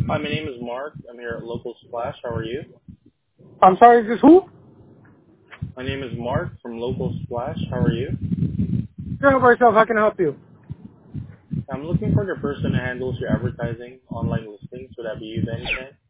Hi, my name is Mark. I'm here at Local Splash. How are you? I'm sorry, is this who? My name is Mark from Local Splash. How are you? Turn over yourself. How can I help you? I'm looking for the person who handles your advertising, online listings. Would that be you by any chance?